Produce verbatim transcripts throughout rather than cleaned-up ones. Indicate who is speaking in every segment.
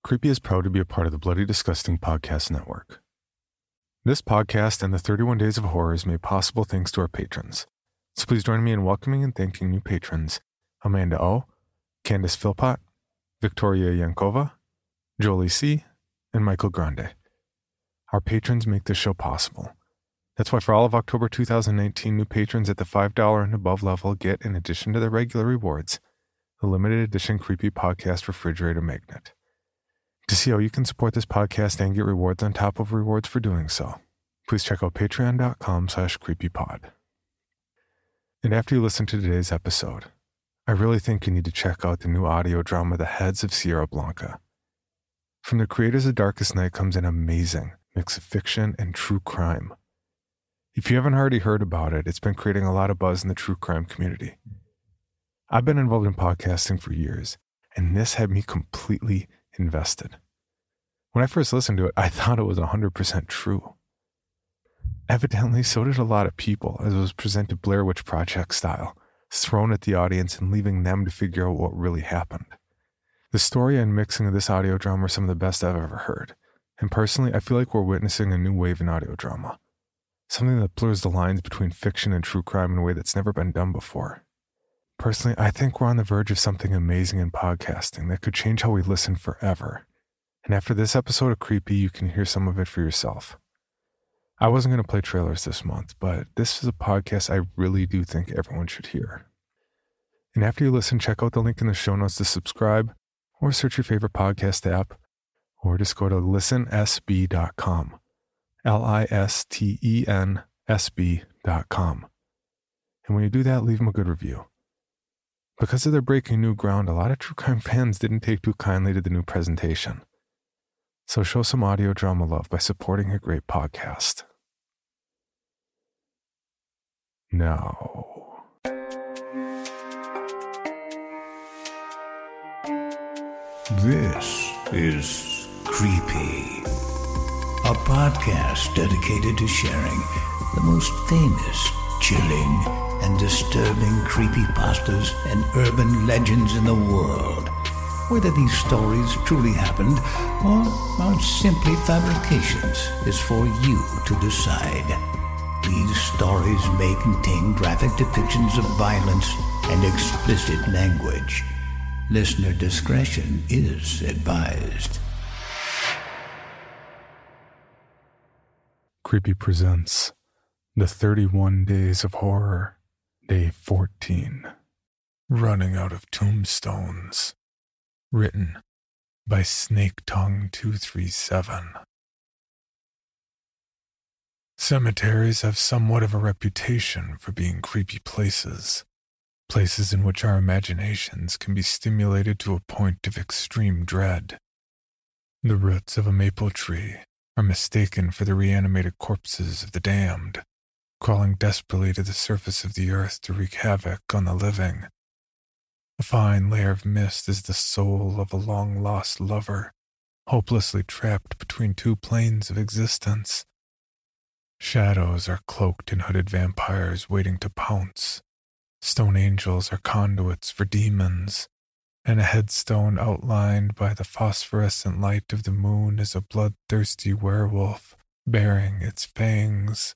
Speaker 1: Creepy is proud to be a part of the Bloody Disgusting Podcast Network. This podcast and the thirty-one Days of Horror is made possible thanks to our patrons. So please join me in welcoming and thanking new patrons: Amanda O, Candace Philpott, Victoria Yankova, Jolie C, and Michael Grande. Our patrons make this show possible. That's why for all of October two thousand nineteen, new patrons at the five dollars and above level get, in addition to their regular rewards, the limited edition Creepy Podcast Refrigerator Magnet. To see how you can support this podcast and get rewards on top of rewards for doing so, please check out patreon.com slash creepypod. And after you listen to today's episode, I really think you need to check out the new audio drama, The Heads of Sierra Blanca. From the creators of Darkest Night comes an amazing mix of fiction and true crime. If you haven't already heard about it, it's been creating a lot of buzz in the true crime community. I've been involved in podcasting for years, and this had me completely invested. When I first listened to it, I thought it was one hundred percent true. Evidently, so did a lot of people, as it was presented Blair Witch Project style, thrown at the audience and leaving them to figure out what really happened. The story and mixing of this audio drama are some of the best I've ever heard, and personally, I feel like we're witnessing a new wave in audio drama, something that blurs the lines between fiction and true crime in a way that's never been done before. Personally, I think we're on the verge of something amazing in podcasting that could change how we listen forever. And after this episode of Creepy, you can hear some of it for yourself. I wasn't going to play trailers this month, but this is a podcast I really do think everyone should hear. And after you listen, check out the link in the show notes to subscribe, or search your favorite podcast app, or just go to listen s b dot com. L I S T E N S B dot com. And when you do that, leave them a good review. Because of their breaking new ground, a lot of true crime fans didn't take too kindly to the new presentation. So show some audio drama love by supporting a great podcast. Now,
Speaker 2: this is Creepy, a podcast dedicated to sharing the most famous, chilling, and disturbing creepypastas and urban legends in the world. Whether these stories truly happened or are simply fabrications is for you to decide. These stories may contain graphic depictions of violence and explicit language. Listener discretion is advised.
Speaker 1: Creepy presents The thirty-one Days of Horror, Day fourteen. Running Out of Tombstones. Written by Snake Tongue two three seven. Cemeteries have somewhat of a reputation for being creepy places. Places in which our imaginations can be stimulated to a point of extreme dread. The roots of a maple tree are mistaken for the reanimated corpses of the damned, crawling desperately to the surface of the earth to wreak havoc on the living. A fine layer of mist is the soul of a long-lost lover, hopelessly trapped between two planes of existence. Shadows are cloaked in hooded vampires waiting to pounce. Stone angels are conduits for demons, and a headstone outlined by the phosphorescent light of the moon is a bloodthirsty werewolf baring its fangs.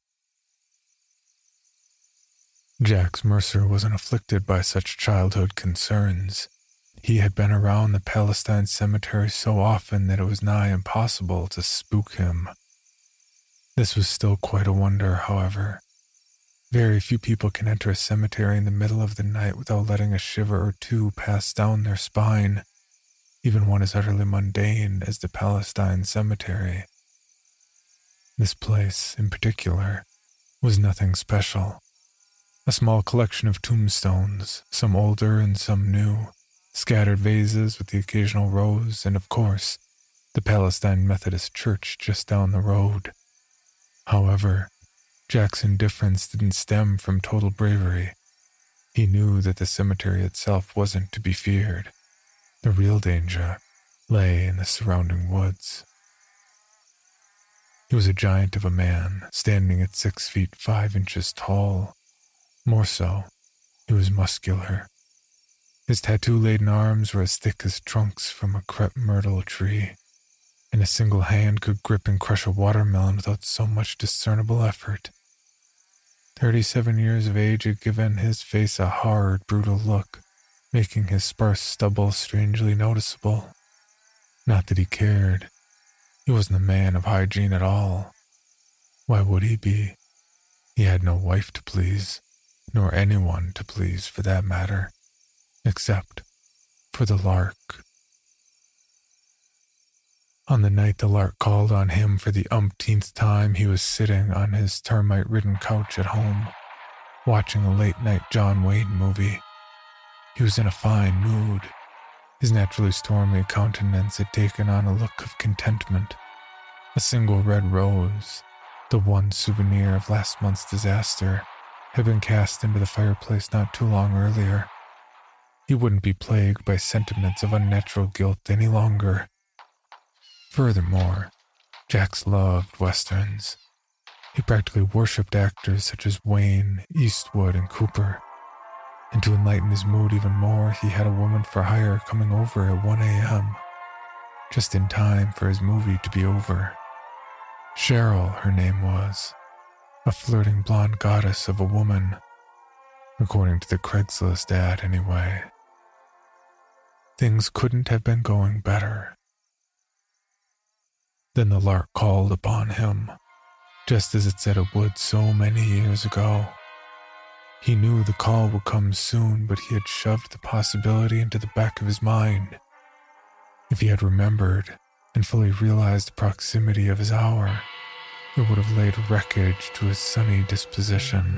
Speaker 1: Jax Mercer wasn't afflicted by such childhood concerns. He had been around the Palestine cemetery so often that it was nigh impossible to spook him. This was still quite a wonder, however. Very few people can enter a cemetery in the middle of the night without letting a shiver or two pass down their spine, even one as utterly mundane as the Palestine cemetery. This place, in particular, was nothing special. A small collection of tombstones, some older and some new, scattered vases with the occasional rose, and of course, the Palestine Methodist Church just down the road. However, Jack's indifference didn't stem from total bravery. He knew that the cemetery itself wasn't to be feared. The real danger lay in the surrounding woods. He was a giant of a man, standing at six feet five inches tall. More so, he was muscular. His tattoo-laden arms were as thick as trunks from a crepe myrtle tree, and a single hand could grip and crush a watermelon without so much discernible effort. Thirty-seven years of age had given his face a hard, brutal look, making his sparse stubble strangely noticeable. Not that he cared. He wasn't a man of hygiene at all. Why would he be? He had no wife to please, nor anyone to please for that matter, except for the lark. On the night the lark called on him for the umpteenth time, he was sitting on his termite-ridden couch at home, watching a late-night John Wayne movie. He was in a fine mood. His naturally stormy countenance had taken on a look of contentment. A single red rose, the one souvenir of last month's disaster, had been cast into the fireplace not too long earlier. He wouldn't be plagued by sentiments of unnatural guilt any longer. Furthermore, Jax loved westerns. He practically worshipped actors such as Wayne, Eastwood, and Cooper. And to enlighten his mood even more, he had a woman for hire coming over at one a.m., just in time for his movie to be over. Cheryl, her name was, a flirting blonde goddess of a woman, according to the Craigslist ad anyway. Things couldn't have been going better. Then the lark called upon him, just as it said it would so many years ago. He knew the call would come soon, but he had shoved the possibility into the back of his mind. If he had remembered and fully realized the proximity of his hour, it would have laid wreckage to his sunny disposition.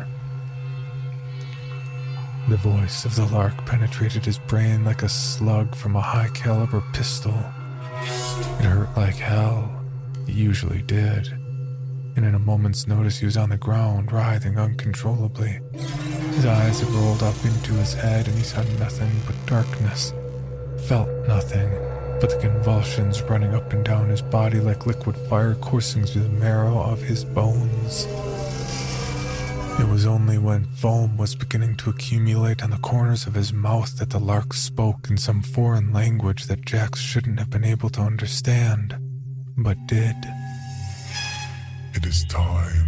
Speaker 1: The voice of the lark penetrated his brain like a slug from a high-caliber pistol. It hurt like hell. It usually did. And in a moment's notice he was on the ground, writhing uncontrollably. His eyes had rolled up into his head and he saw nothing but darkness, felt nothing but the convulsions running up and down his body like liquid fire coursing through the marrow of his bones. It was only when foam was beginning to accumulate on the corners of his mouth that the lark spoke in some foreign language that Jax shouldn't have been able to understand, but did.
Speaker 3: It is time.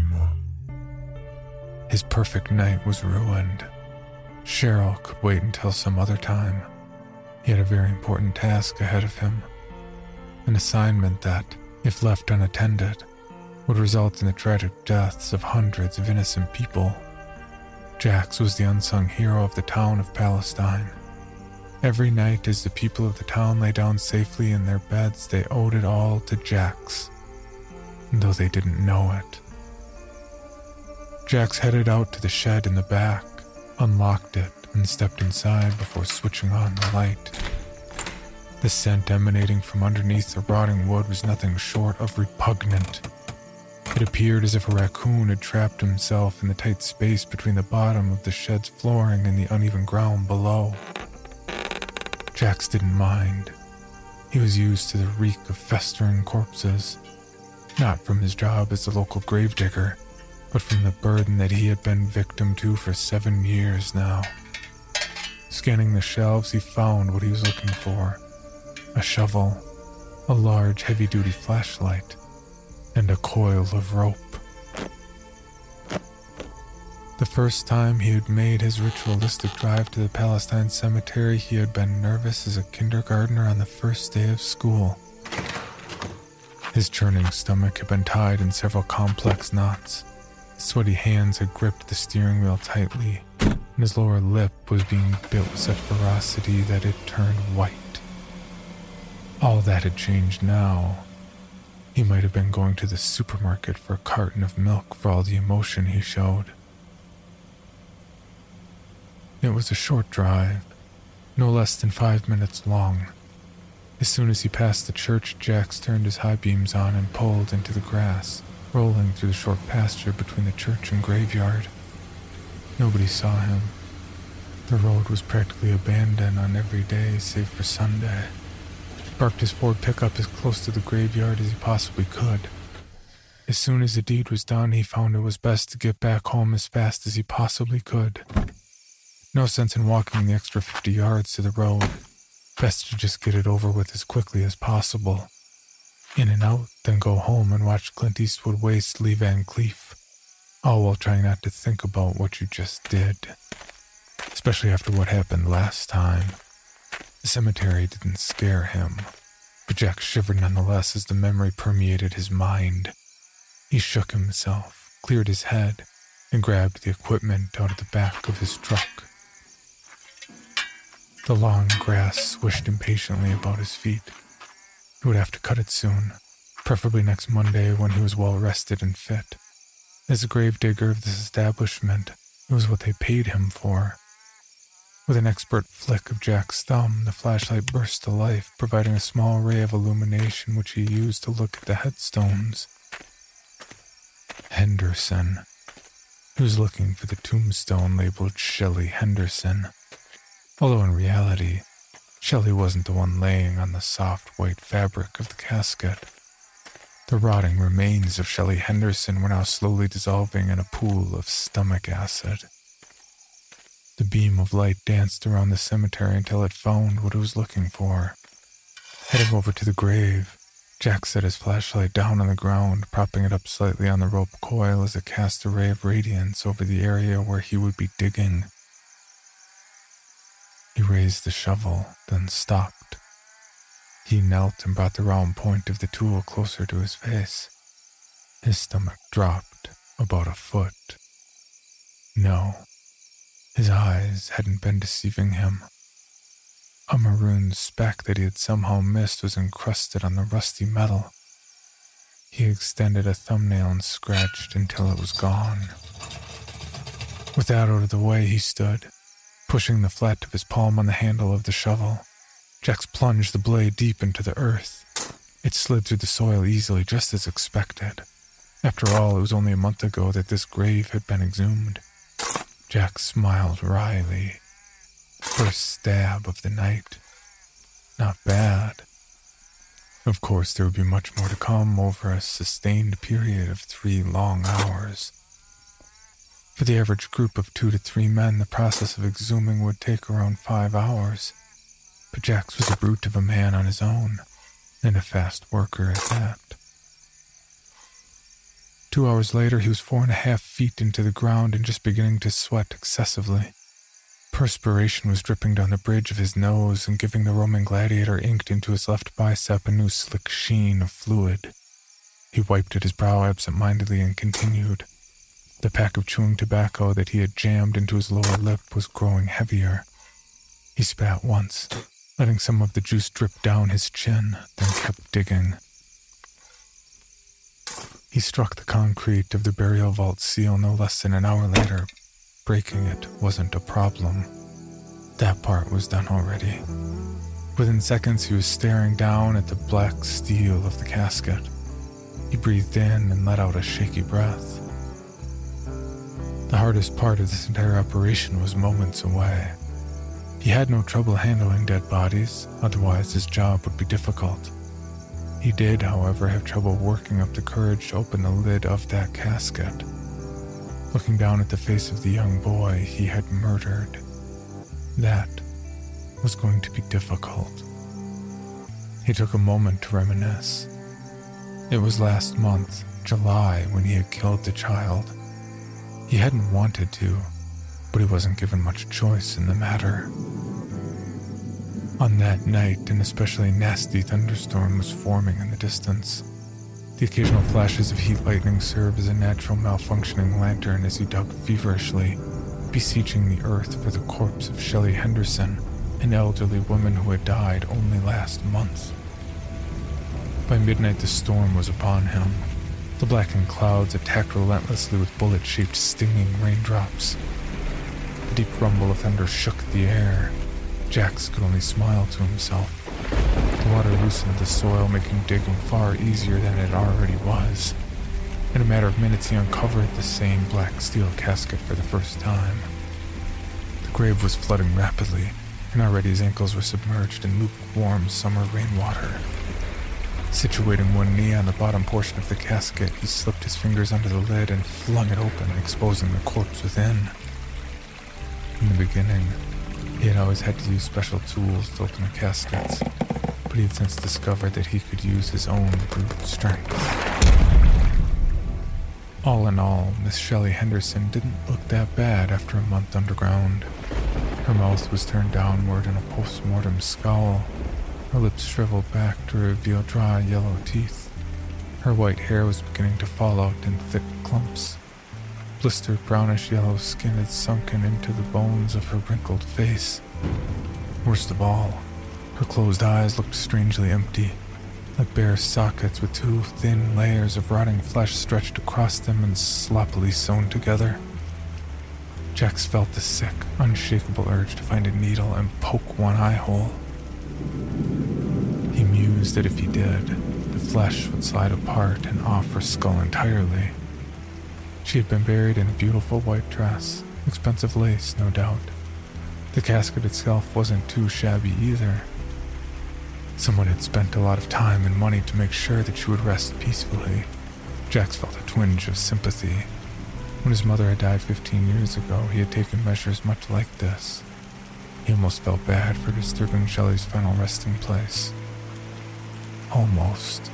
Speaker 1: His perfect night was ruined. Cheryl could wait until some other time. He had a very important task ahead of him. An assignment that, if left unattended, would result in the tragic deaths of hundreds of innocent people. Jax was the unsung hero of the town of Palestine. Every night as the people of the town lay down safely in their beds, they owed it all to Jax, though they didn't know it. Jax headed out to the shed in the back, unlocked it, and stepped inside before switching on the light. The scent emanating from underneath the rotting wood was nothing short of repugnant. It appeared as if a raccoon had trapped himself in the tight space between the bottom of the shed's flooring and the uneven ground below. Jax didn't mind. He was used to the reek of festering corpses, not from his job as the local gravedigger, but from the burden that he had been victim to for seven years now. Scanning the shelves, he found what he was looking for: a shovel, a large heavy-duty flashlight, and a coil of rope. The first time he had made his ritualistic drive to the Palestine cemetery, he had been nervous as a kindergartner on the first day of school. His churning stomach had been tied in several complex knots. His sweaty hands had gripped the steering wheel tightly, and his lower lip was being bit with such ferocity that it turned white. All that had changed now. He might have been going to the supermarket for a carton of milk for all the emotion he showed. It was a short drive, no less than five minutes long. As soon as he passed the church, Jax turned his high beams on and pulled into the grass, rolling through the short pasture between the church and graveyard. Nobody saw him. The road was practically abandoned on every day save for Sunday. He parked his Ford pickup as close to the graveyard as he possibly could. As soon as the deed was done, he found it was best to get back home as fast as he possibly could. No sense in walking the extra fifty yards to the road. Best to just get it over with as quickly as possible. In and out, then go home and watch Clint Eastwood waste Lee Van Cleef, all while trying not to think about what you just did. Especially after what happened last time. The cemetery didn't scare him, but Jack shivered nonetheless as the memory permeated his mind. He shook himself, cleared his head, and grabbed the equipment out of the back of his truck. The long grass swished impatiently about his feet. He would have to cut it soon, preferably next Monday when he was well rested and fit. As a gravedigger of this establishment, it was what they paid him for. With an expert flick of Jack's thumb, the flashlight burst to life, providing a small ray of illumination which he used to look at the headstones. Henderson. He was looking for the tombstone labeled Shelley Henderson. Although in reality, Shelley wasn't the one laying on the soft white fabric of the casket. The rotting remains of Shelley Henderson were now slowly dissolving in a pool of stomach acid. The beam of light danced around the cemetery until it found what it was looking for. Heading over to the grave, Jack set his flashlight down on the ground, propping it up slightly on the rope coil as it cast a ray of radiance over the area where he would be digging. He raised the shovel, then stopped. He knelt and brought the round point of the tool closer to his face. His stomach dropped about a foot. No, his eyes hadn't been deceiving him. A maroon speck that he had somehow missed was encrusted on the rusty metal. He extended a thumbnail and scratched until it was gone. With that out of the way, he stood, pushing the flat of his palm on the handle of the shovel. Jax plunged the blade deep into the earth. It slid through the soil easily, just as expected. After all, it was only a month ago that this grave had been exhumed. Jack smiled wryly. First stab of the night. Not bad. Of course, there would be much more to come over a sustained period of three long hours. For the average group of two to three men, the process of exhuming would take around five hours. But Jax was a brute of a man on his own, and a fast worker at that. Two hours later, he was four and a half feet into the ground and just beginning to sweat excessively. Perspiration was dripping down the bridge of his nose and giving the Roman gladiator inked into his left bicep a new slick sheen of fluid. He wiped at his brow absent-mindedly and continued. The pack of chewing tobacco that he had jammed into his lower lip was growing heavier. He spat once, letting some of the juice drip down his chin, then kept digging. He struck the concrete of the burial vault seal no less than an hour later. Breaking it wasn't a problem. That part was done already. Within seconds, he was staring down at the black steel of the casket. He breathed in and let out a shaky breath. The hardest part of this entire operation was moments away. He had no trouble handling dead bodies, otherwise his job would be difficult. He did, however, have trouble working up the courage to open the lid of that casket. Looking down at the face of the young boy he had murdered, that was going to be difficult. He took a moment to reminisce. It was last month, July, when he had killed the child. He hadn't wanted to, but he wasn't given much choice in the matter. On that night, an especially nasty thunderstorm was forming in the distance. The occasional flashes of heat lightning served as a natural malfunctioning lantern as he dug feverishly, beseeching the earth for the corpse of Shelley Henderson, an elderly woman who had died only last month. By midnight, the storm was upon him. The blackened clouds attacked relentlessly with bullet-shaped stinging raindrops. The deep rumble of thunder shook the air. Jax could only smile to himself. The water loosened the soil, making digging far easier than it already was. In a matter of minutes, he uncovered the same black steel casket for the first time. The grave was flooding rapidly, and already his ankles were submerged in lukewarm summer rainwater. Situating one knee on the bottom portion of the casket, he slipped his fingers under the lid and flung it open, exposing the corpse within. In the beginning, he had always had to use special tools to open the caskets. but he had since discovered that he could use his own brute strength. All in all, Miss Shelley Henderson didn't look that bad after a month underground. Her mouth was turned downward in a post-mortem scowl. Her lips shriveled back to reveal dry yellow teeth. Her white hair was beginning to fall out in thick clumps. Blistered brownish yellow skin had sunken into the bones of her wrinkled face. Worst of all, her closed eyes looked strangely empty, like bare sockets with two thin layers of rotting flesh stretched across them and sloppily sewn together. Jax felt the sick, unshakable urge to find a needle and poke one eye hole. He mused that if he did, the flesh would slide apart and off her skull entirely. She had been buried in a beautiful white dress, expensive lace, no doubt. The casket itself wasn't too shabby either. Someone had spent a lot of time and money to make sure that she would rest peacefully. Jax felt a twinge of sympathy. When his mother had died fifteen years ago, he had taken measures much like this. He almost felt bad for disturbing Shelley's final resting place. Almost.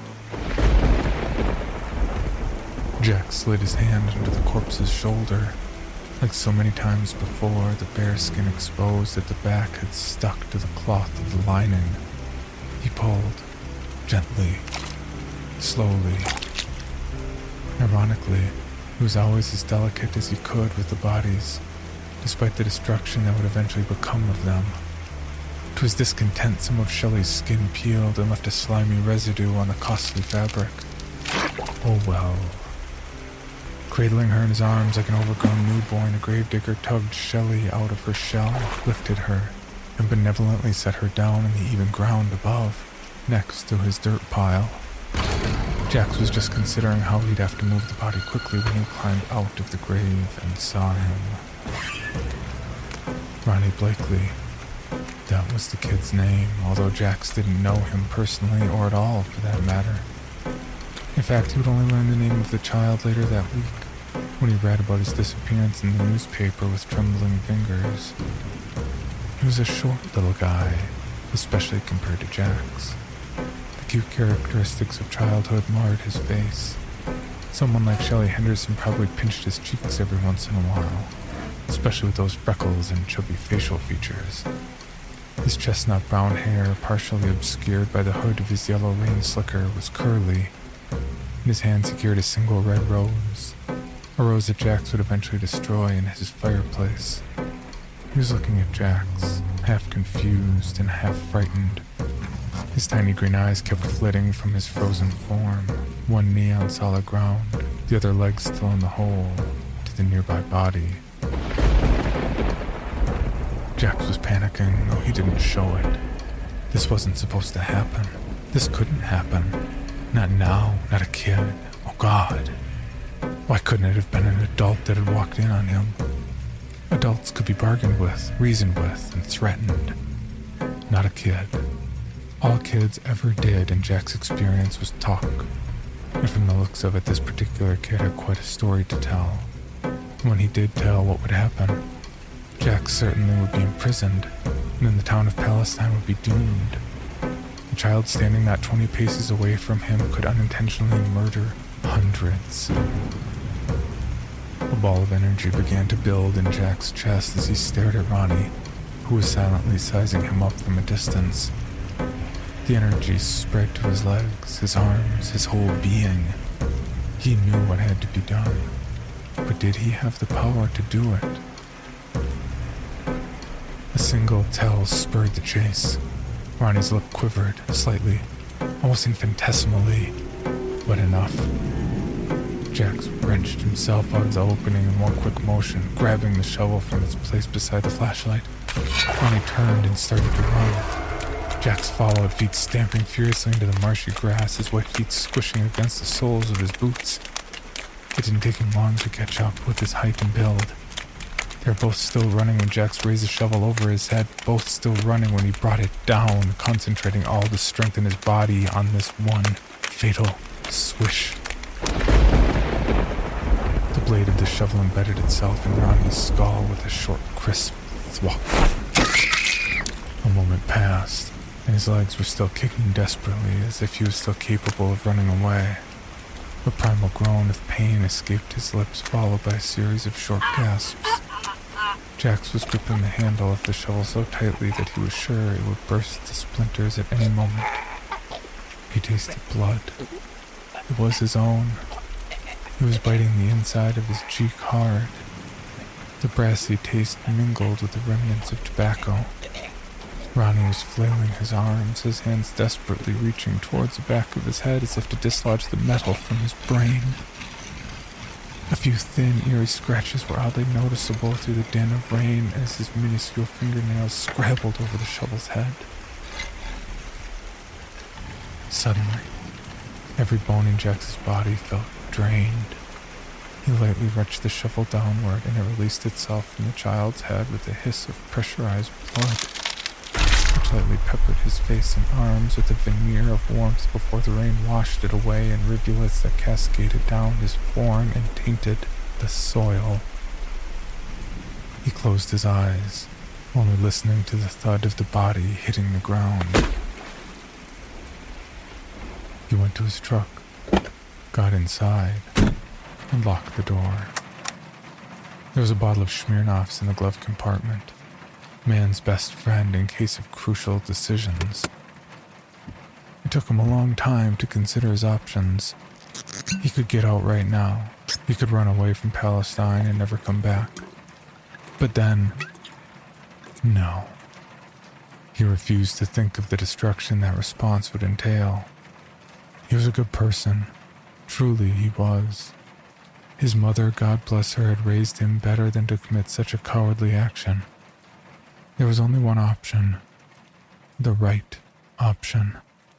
Speaker 1: Jax slid his hand under the corpse's shoulder. Like so many times before, the bare skin exposed at the back had stuck to the cloth of the lining. He pulled, gently, slowly. Ironically, he was always as delicate as he could with the bodies, despite the destruction that would eventually become of them. To his discontent, some of Shelley's skin peeled and left a slimy residue on the costly fabric. Oh well. Cradling her in his arms like an overgrown newborn, the gravedigger tugged Shelley out of her shell, lifted her, and benevolently set her down in the even ground above, next to his dirt pile. Jax was just considering how he'd have to move the body quickly when he climbed out of the grave and saw him. Ronnie Blakely. That was the kid's name, although Jax didn't know him personally or at all for that matter. In fact, he would only learn the name of the child later that week, when he read about his disappearance in the newspaper with trembling fingers. He was a short little guy, especially compared to Jax. The cute characteristics of childhood marred his face. Someone like Shelley Henderson probably pinched his cheeks every once in a while, especially with those freckles and chubby facial features. His chestnut brown hair, partially obscured by the hood of his yellow rain slicker, was curly. In his hand he carried a single red rose, a rose that Jax would eventually destroy in his fireplace. He was looking at Jax, half confused and half frightened. His tiny green eyes kept flitting from his frozen form, one knee on solid ground, the other leg still in the hole, to the nearby body. Jax was panicking, though he didn't show it. This wasn't supposed to happen. This couldn't happen. Not now, not a kid. Oh God. Why couldn't it have been an adult that had walked in on him? Adults could be bargained with, reasoned with, and threatened. Not a kid. All kids ever did in Jack's experience was talk. And from the looks of it, this particular kid had quite a story to tell. When he did tell what would happen, Jack certainly would be imprisoned, and in the town of Palestine would be doomed. The child standing not twenty paces away from him could unintentionally murder hundreds. A ball of energy began to build in Jack's chest as he stared at Ronnie, who was silently sizing him up from a distance. The energy spread to his legs, his arms, his whole being. He knew what had to be done, but did he have the power to do it? A single tell spurred the chase. Ronnie's lip quivered, slightly, almost infinitesimally, but enough. Jax wrenched himself out of the opening in one quick motion, grabbing the shovel from its place beside the flashlight. Ronnie turned and started to run. Jax followed, feet stamping furiously into the marshy grass, his white feet squishing against the soles of his boots. It didn't take him long to catch up with his height and build. They were both still running when Jax raised the shovel over his head, both still running when he brought it down, concentrating all the strength in his body on this one fatal swish. The blade of the shovel embedded itself in Ronnie's skull with a short, crisp thwop. A moment passed, and his legs were still kicking desperately as if he was still capable of running away. A primal groan of pain escaped his lips, followed by a series of short gasps. Jax was gripping the handle of the shovel so tightly that he was sure it would burst to splinters at any moment. He tasted blood. It was his own. He was biting the inside of his cheek hard. The brassy taste mingled with the remnants of tobacco. Ronnie was flailing his arms, his hands desperately reaching towards the back of his head as if to dislodge the metal from his brain. A few thin, eerie scratches were oddly noticeable through the din of rain as his minuscule fingernails scrabbled over the shovel's head. Suddenly, every bone in Jax's body felt drained. He lightly wrenched the shovel downward and it released itself from the child's head with a hiss of pressurized blood, which lightly peppered his face and arms with a veneer of warmth before the rain washed it away in rivulets that cascaded down his form and tainted the soil. He closed his eyes, only listening to the thud of the body hitting the ground. He went to his truck, got inside, and locked the door. There was a bottle of Smirnoff's in the glove compartment, man's best friend in case of crucial decisions. It took him a long time to consider his options. He could get out right now. He could run away from Palestine and never come back. But then, no. He refused to think of the destruction that response would entail. He was a good person. Truly he was. His mother, God bless her, had raised him better than to commit such a cowardly action. There was only one option. The right option.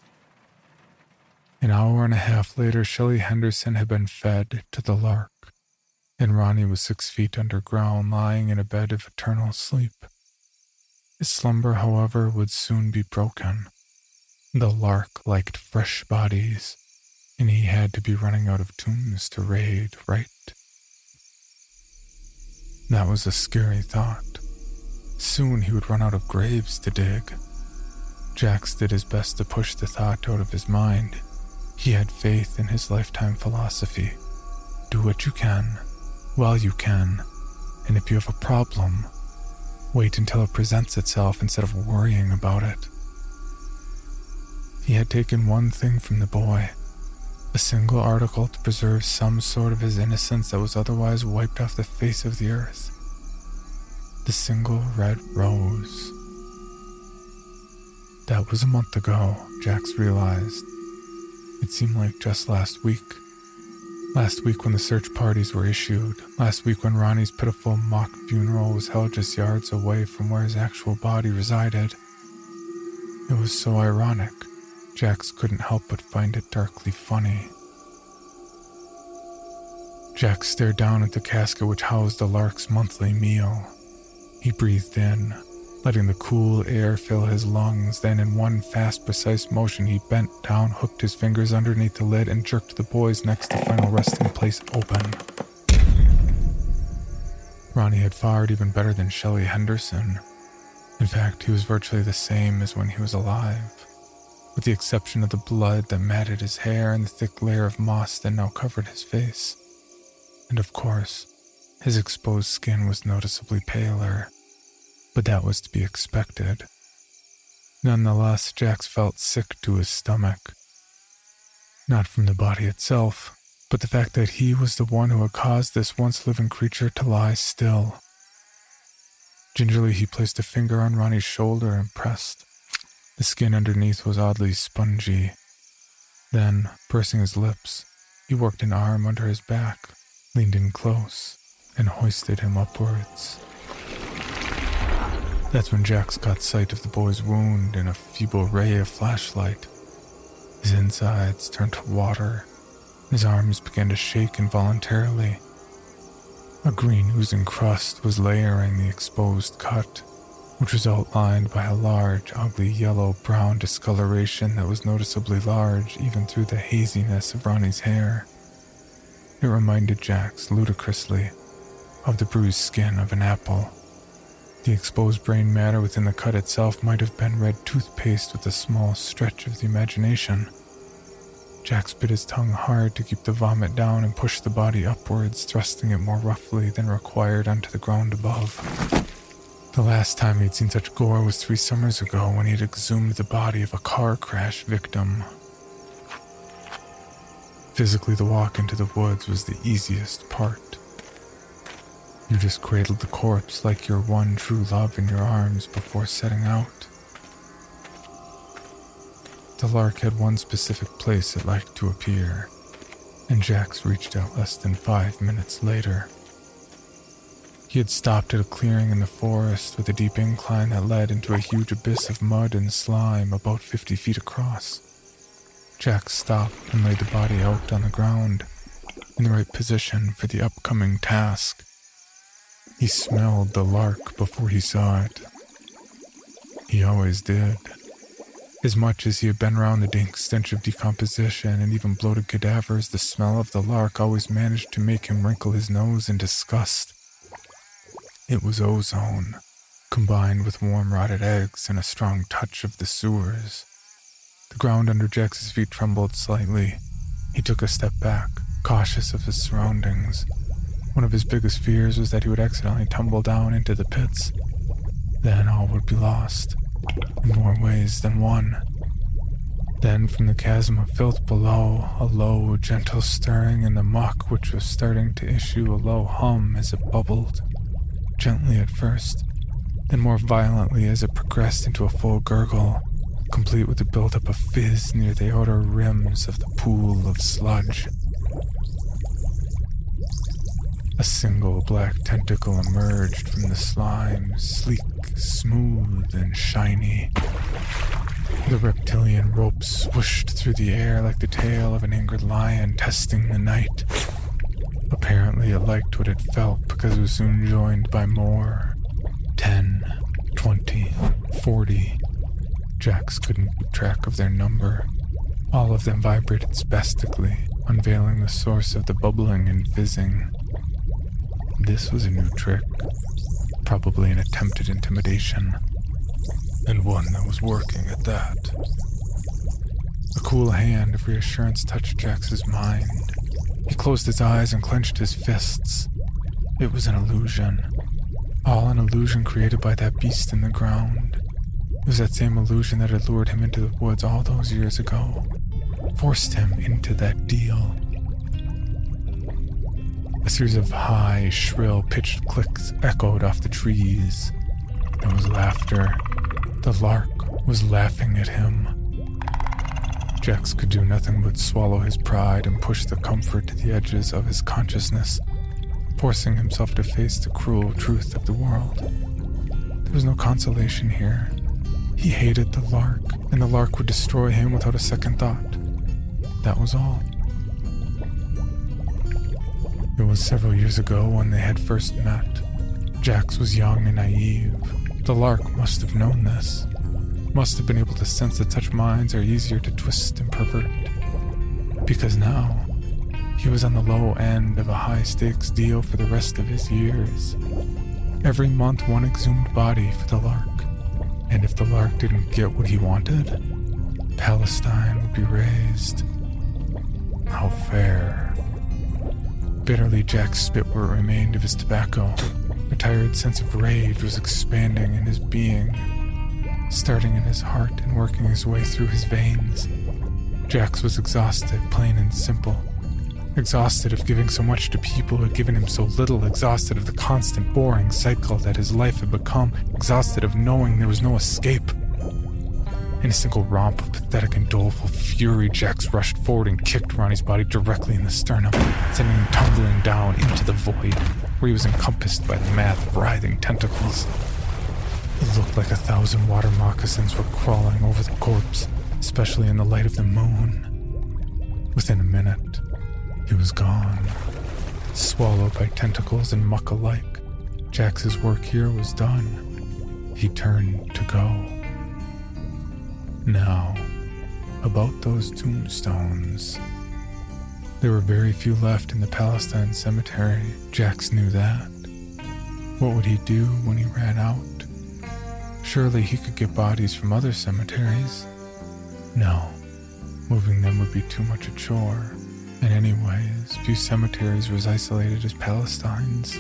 Speaker 1: An hour and a half later, Shelley Henderson had been fed to the Lark, and Ronnie was six feet underground, lying in a bed of eternal sleep. His slumber, however, would soon be broken. The Lark liked fresh bodies, and he had to be running out of tombs to raid, right? That was a scary thought. Soon he would run out of graves to dig. Jax did his best to push the thought out of his mind. He had faith in his lifetime philosophy. Do what you can, while you can, and if you have a problem, wait until it presents itself instead of worrying about it. He had taken one thing from the boy, a single article to preserve some sort of his innocence that was otherwise wiped off the face of the earth. The single red rose. That was a month ago, Jax realized. It seemed like just last week. Last week when the search parties were issued. Last week when Ronnie's pitiful mock funeral was held just yards away from where his actual body resided. It was so ironic. Jax couldn't help but find it darkly funny. Jax stared down at the casket which housed the Lark's monthly meal. He breathed in, letting the cool air fill his lungs. Then in one fast, precise motion, he bent down, hooked his fingers underneath the lid, and jerked the boy's next to final resting place open. Ronnie had fared even better than Shelley Henderson. In fact, he was virtually the same as when he was alive, with the exception of the blood that matted his hair and the thick layer of moss that now covered his face. And of course, his exposed skin was noticeably paler, but that was to be expected. Nonetheless, Jax felt sick to his stomach. Not from the body itself, but the fact that he was the one who had caused this once-living creature to lie still. Gingerly, he placed a finger on Ronnie's shoulder and pressed. The skin underneath was oddly spongy. Then, pursing his lips, he worked an arm under his back, leaned in close, and hoisted him upwards. That's when Jax caught sight of the boy's wound in a feeble ray of flashlight. His insides turned to water. His arms began to shake involuntarily. A green oozing crust was layering the exposed cut, which was outlined by a large, ugly yellow-brown discoloration that was noticeably large even through the haziness of Ronnie's hair. It reminded Jax ludicrously of the bruised skin of an apple. The exposed brain matter within the cut itself might have been red toothpaste with a small stretch of the imagination. Jack bit his tongue hard to keep the vomit down and pushed the body upwards, thrusting it more roughly than required onto the ground above. The last time he'd seen such gore was three summers ago when he'd exhumed the body of a car crash victim. Physically, the walk into the woods was the easiest part. You just cradled the corpse like your one true love in your arms before setting out. The lark had one specific place it liked to appear, and Jax reached out less than five minutes later. He had stopped at a clearing in the forest with a deep incline that led into a huge abyss of mud and slime about fifty feet across. Jax stopped and laid the body out on the ground, in the right position for the upcoming task. He smelled the lark before he saw it. He always did. As much as he had been around the dank stench of decomposition and even bloated cadavers, the smell of the lark always managed to make him wrinkle his nose in disgust. It was ozone, combined with warm rotted eggs and a strong touch of the sewers. The ground under Jax's feet trembled slightly. He took a step back, cautious of his surroundings. One of his biggest fears was that he would accidentally tumble down into the pits. Then all would be lost, in more ways than one. Then from the chasm of filth below, a low, gentle stirring in the muck which was starting to issue a low hum as it bubbled, gently at first, then more violently as it progressed into a full gurgle, complete with the buildup of fizz near the outer rims of the pool of sludge. A single black tentacle emerged from the slime, sleek, smooth, and shiny. The reptilian rope swooshed through the air like the tail of an angered lion testing the night. Apparently it liked what it felt because it was soon joined by more. Ten, twenty, forty. Jax couldn't keep track of their number. All of them vibrated spastically, unveiling the source of the bubbling and fizzing. This was a new trick, probably an attempted intimidation, and one that was working at that. A cool hand of reassurance touched Jax's mind. He closed his eyes and clenched his fists. It was an illusion, all an illusion created by that beast in the ground. It was that same illusion that had lured him into the woods all those years ago, forced him into that deal. A series of high, shrill, pitched clicks echoed off the trees. There was laughter. The lark was laughing at him. Jax could do nothing but swallow his pride and push the comfort to the edges of his consciousness, forcing himself to face the cruel truth of the world. There was no consolation here. He hated the lark, and the lark would destroy him without a second thought. That was all. It was several years ago when they had first met. Jax was young and naive. The lark must have known this. Must have been able to sense that such minds are easier to twist and pervert. Because now, he was on the low end of a high-stakes deal for the rest of his years. Every month one exhumed body for the lark. And if the lark didn't get what he wanted, Palestine would be razed. How fair. Bitterly, Jax spit what remained of his tobacco. A tired sense of rage was expanding in his being, starting in his heart and working his way through his veins. Jax was exhausted, plain and simple. Exhausted of giving so much to people who had given him so little, exhausted of the constant boring cycle that his life had become, exhausted of knowing there was no escape. In a single romp of pathetic and doleful fury, Jax rushed forward and kicked Ronnie's body directly in the sternum, sending him tumbling down into the void, where he was encompassed by the mass of writhing tentacles. It looked like a thousand water moccasins were crawling over the corpse, especially in the light of the moon. Within a minute, he was gone, swallowed by tentacles and muck alike. Jax's work here was done. He turned to go. Now, about those tombstones. There were very few left in the Palestine cemetery. Jax knew that. What would he do when he ran out? Surely he could get bodies from other cemeteries. No, moving them would be too much a chore. And anyways, few cemeteries were as isolated as Palestine's.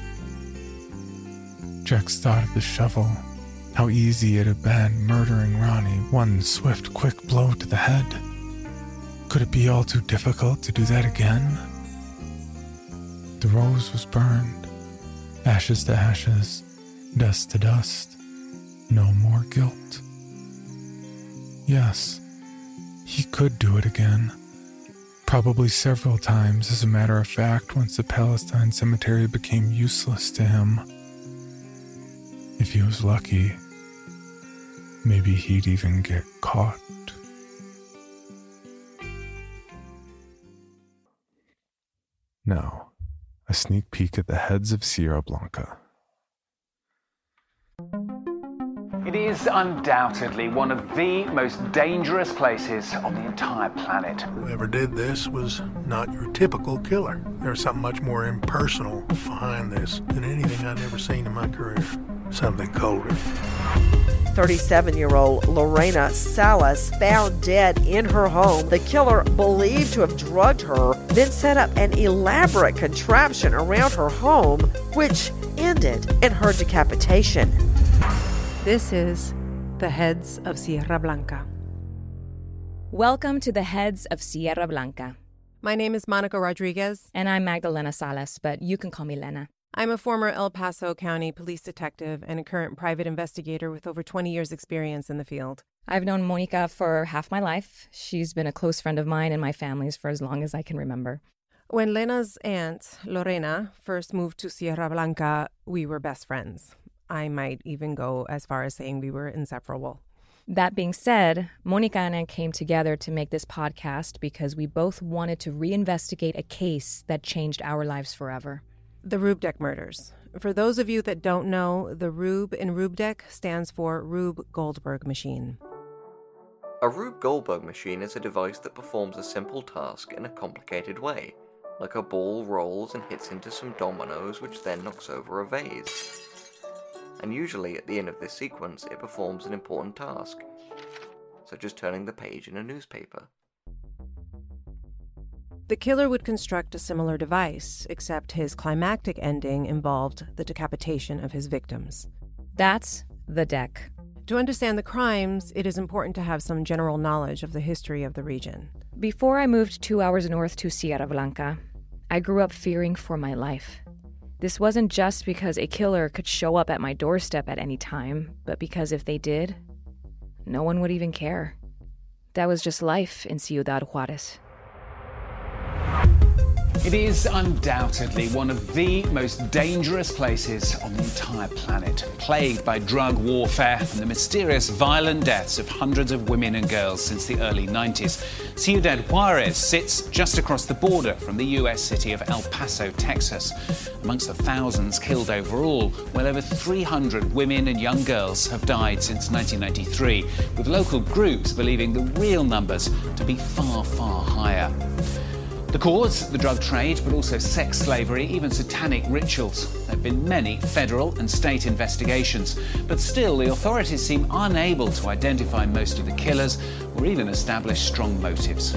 Speaker 1: Jex thought of the shovel, how easy it had been murdering Ronnie, one swift, quick blow to the head. Could it be all too difficult to do that again? The rose was burned, ashes to ashes, dust to dust. No more guilt. Yes, he could do it again. Probably several times, as a matter of fact, once the Palestine cemetery became useless to him. If he was lucky, maybe he'd even get caught. Now, a sneak peek at the heads of Sierra Blanca.
Speaker 4: It is undoubtedly one of the most dangerous places on the entire planet.
Speaker 5: Whoever did this was not your typical killer. There's something much more impersonal behind this than anything I'd ever seen in my career. Something colder.
Speaker 6: thirty-seven-year-old Lorena Salas found dead in her home. The killer, believed to have drugged her, then set up an elaborate contraption around her home, which ended in her decapitation.
Speaker 7: This is The Heads of Sierra Blanca.
Speaker 8: Welcome to The Heads of Sierra Blanca.
Speaker 7: My name is Monica Rodriguez.
Speaker 8: And I'm Magdalena Salas, but you can call me Lena.
Speaker 7: I'm a former El Paso County police detective and a current private investigator with over twenty years' experience in the field.
Speaker 8: I've known Monica for half my life. She's been a close friend of mine and my family's for as long as I can remember.
Speaker 7: When Lena's aunt, Lorena, first moved to Sierra Blanca, we were best friends. I might even go as far as saying we were inseparable.
Speaker 8: That being said, Monica and I came together to make this podcast because we both wanted to reinvestigate a case that changed our lives forever.
Speaker 7: The Rubdek murders. For those of you that don't know, the Rube in Rubdek stands for Rube Goldberg machine.
Speaker 9: A Rube Goldberg machine is a device that performs a simple task in a complicated way, like a ball rolls and hits into some dominoes which then knocks over a vase. And usually at the end of this sequence it performs an important task, such as turning the page in a newspaper.
Speaker 7: The killer would construct a similar device, except his climactic ending involved the decapitation of his victims.
Speaker 8: That's the deck.
Speaker 7: To understand the crimes, it is important to have some general knowledge of the history of the region.
Speaker 8: Before I moved two hours north to Sierra Blanca, I grew up fearing for my life. This wasn't just because a killer could show up at my doorstep at any time, but because if they did, no one would even care. That was just life in Ciudad Juarez.
Speaker 4: It is undoubtedly one of the most dangerous places on the entire planet, plagued by drug warfare and the mysterious violent deaths of hundreds of women and girls since the early nineties. Ciudad Juarez sits just across the border from the U S city of El Paso, Texas. Amongst the thousands killed overall, well over three hundred women and young girls have died since nineteen ninety-three, with local groups believing the real numbers to be far, far higher. The cause, the drug trade, but also sex slavery, even satanic rituals. There have been many federal and state investigations, but still the authorities seem unable to identify most of the killers or even establish strong motives.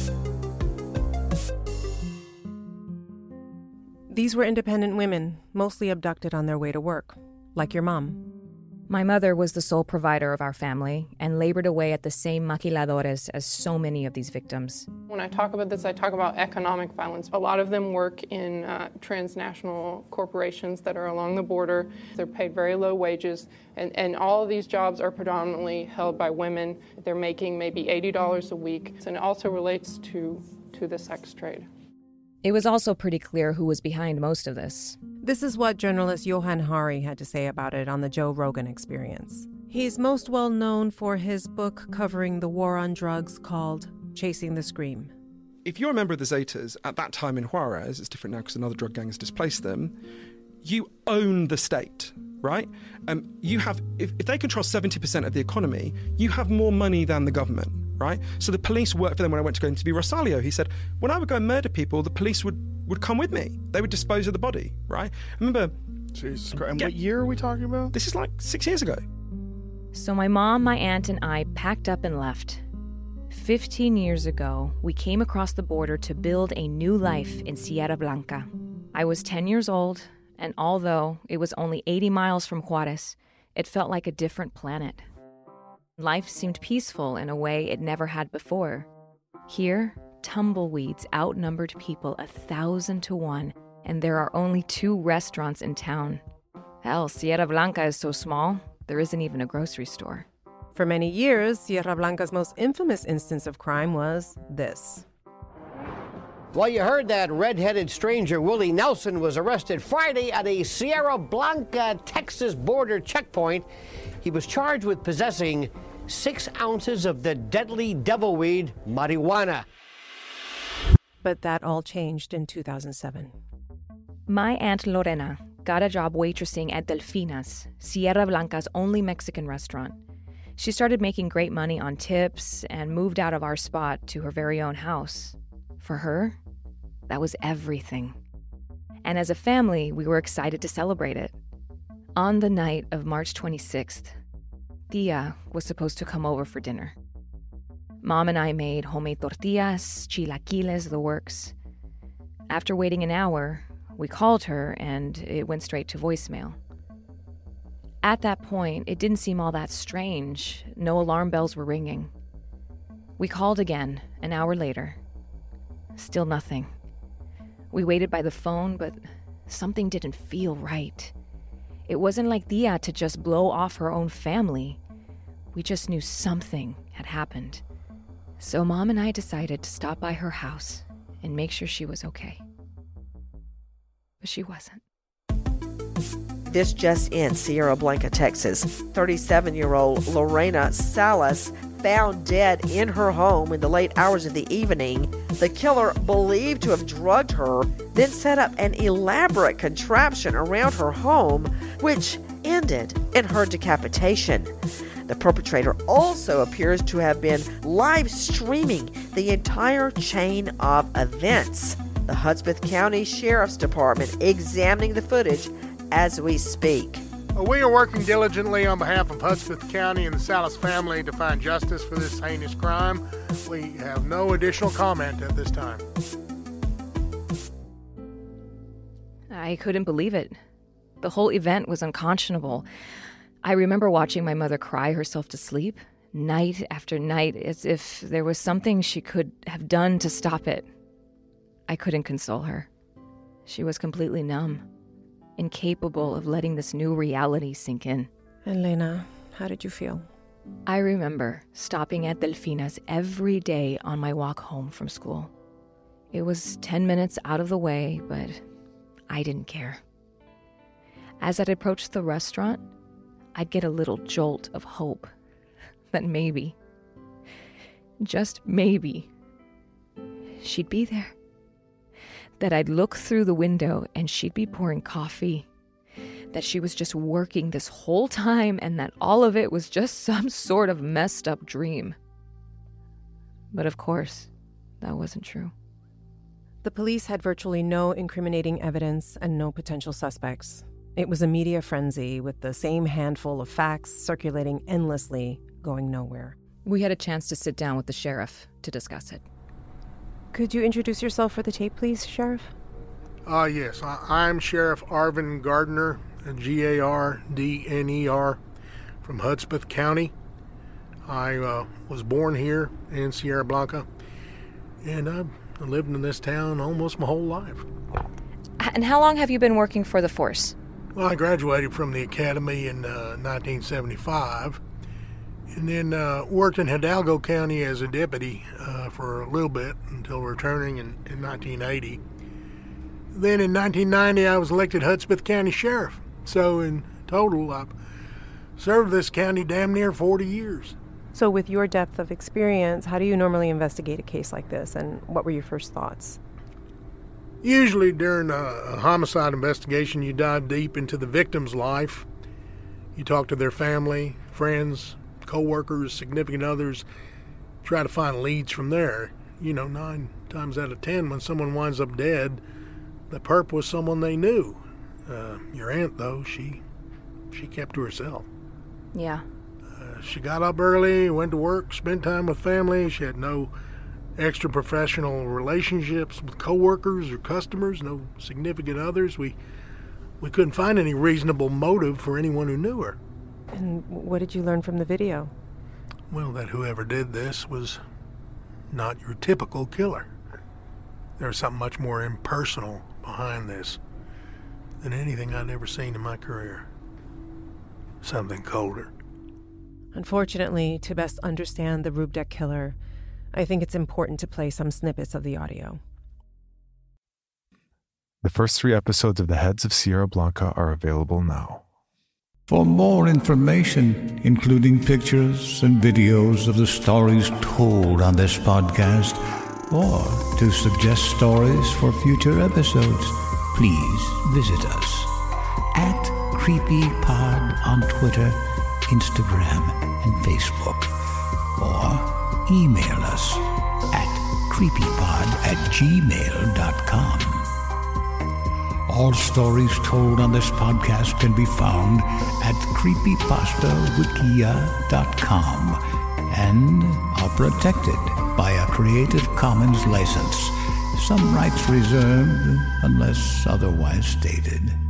Speaker 7: These were independent women, mostly abducted on their way to work, like your mom.
Speaker 8: My mother was the sole provider of our family and labored away at the same maquiladores as so many of these victims.
Speaker 10: When I talk about this, I talk about economic violence. A lot of them work in uh, transnational corporations that are along the border. They're paid very low wages, and, and all of these jobs are predominantly held by women. They're making maybe eighty dollars a week, and it also relates to, to the sex trade.
Speaker 8: It was also pretty clear who was behind most of this.
Speaker 7: This is what journalist Johan Hari had to say about it on the Joe Rogan Experience. He's most well known for his book covering the war on drugs called Chasing the Scream.
Speaker 11: If you're a member of the Zetas, at that time in Juarez, it's different now because another drug gang has displaced them, you own the state, right? Um, you have, if, if they control seventy percent of the economy, you have more money than the government, right? So the police worked for them. When I went to go interview Rosalio, he said, when I would go and murder people, the police would, would come with me. They would dispose of the body, right? I remember...
Speaker 5: Jesus Christ. And what year are we talking about?
Speaker 11: This is like six years ago.
Speaker 8: So my mom, my aunt, and I packed up and left. Fifteen years ago, we came across the border to build a new life in Sierra Blanca. I was ten years old, and although it was only eighty miles from Juarez, it felt like a different planet. Life seemed peaceful in a way it never had before. Here, tumbleweeds outnumbered people a thousand to one, and there are only two restaurants in town. Hell, Sierra Blanca is so small, there isn't even a grocery store.
Speaker 7: For many years, Sierra Blanca's most infamous instance of crime was this.
Speaker 12: Well, you heard that red-headed stranger Willie Nelson was arrested Friday at a Sierra Blanca, Texas border checkpoint. He was charged with possessing six ounces of the deadly devilweed marijuana.
Speaker 7: But that all changed in two thousand seven.
Speaker 8: My Aunt Lorena got a job waitressing at Delfina's, Sierra Blanca's only Mexican restaurant. She started making great money on tips and moved out of our spot to her very own house. For her, that was everything. And as a family, we were excited to celebrate it. On the night of March twenty-sixth, Tia was supposed to come over for dinner. Mom and I made homemade tortillas, chilaquiles, the works. After waiting an hour, we called her and it went straight to voicemail. At that point, it didn't seem all that strange. No alarm bells were ringing. We called again an hour later. Still nothing. We waited by the phone, but something didn't feel right. It wasn't like Tia to just blow off her own family. We just knew something had happened. So Mom and I decided to stop by her house and make sure she was okay. But she wasn't.
Speaker 6: This just in, Sierra Blanca, Texas. thirty-seven-year-old Lorena Salas found dead in her home in the late hours of the evening. The killer, believed to have drugged her, then set up an elaborate contraption around her home, which ended in her decapitation. The perpetrator also appears to have been live streaming the entire chain of events. The Hudspeth County Sheriff's Department examining the footage as we speak.
Speaker 5: We are working diligently on behalf of Hudspeth County and the Salas family to find justice for this heinous crime. We have no additional comment at this time.
Speaker 8: I couldn't believe it. The whole event was unconscionable. I remember watching my mother cry herself to sleep, night after night, as if there was something she could have done to stop it. I couldn't console her. She was completely numb, incapable of letting this new reality sink in.
Speaker 7: Elena, how did you feel?
Speaker 8: I remember stopping at Delfina's every day on my walk home from school. It was ten minutes out of the way, but I didn't care. As I'd approach the restaurant, I'd get a little jolt of hope that maybe, just maybe, she'd be there. That I'd look through the window and she'd be pouring coffee. That she was just working this whole time and that all of it was just some sort of messed up dream. But of course, that wasn't true.
Speaker 7: The police had virtually no incriminating evidence and no potential suspects. It was a media frenzy with the same handful of facts circulating endlessly, going nowhere.
Speaker 8: We had a chance to sit down with the sheriff to discuss it.
Speaker 7: Could you introduce yourself for the tape, please, Sheriff?
Speaker 5: Uh, yes, I- I'm Sheriff Arvin Gardner, G A R D N E R, from Hudspeth County. I uh, was born here in Sierra Blanca, and I've lived in this town almost my whole life.
Speaker 8: And how long have you been working for the force?
Speaker 5: Well, I graduated from the academy in uh, nineteen seventy-five, and then uh, worked in Hidalgo County as a deputy uh, for a little bit until returning in, in nineteen eighty. Then in nineteen ninety, I was elected Hudspeth County Sheriff. So in total, I've served this county damn near forty years.
Speaker 7: So with your depth of experience, how do you normally investigate a case like this, and what were your first thoughts?
Speaker 5: Usually during a, a homicide investigation, you dive deep into the victim's life. You talk to their family, friends, co-workers, significant others, try to find leads from there. You know, nine times out of ten, when someone winds up dead, the perp was someone they knew. Uh, your aunt, though, she she kept to herself.
Speaker 8: Yeah.
Speaker 5: Uh, she got up early, went to work, spent time with family. She had no extra professional relationships with coworkers or customers, no significant others. We we couldn't find any reasonable motive for anyone who knew her.
Speaker 7: And what did you learn from the video?
Speaker 5: Well, that whoever did this was not your typical killer. There was something much more impersonal behind this than anything I'd ever seen in my career. Something colder.
Speaker 7: Unfortunately, to best understand the Rubdek killer, I think it's important to play some snippets of the audio.
Speaker 1: The first three episodes of The Heads of Sierra Blanca are available now.
Speaker 2: For more information, including pictures and videos of the stories told on this podcast, or to suggest stories for future episodes, please visit us at CreepyPod on Twitter, Instagram, and Facebook, or email us at creepypod at gmail dot com. All stories told on this podcast can be found at creepypasta wikia dot com and are protected by a Creative Commons license. Some rights reserved unless otherwise stated.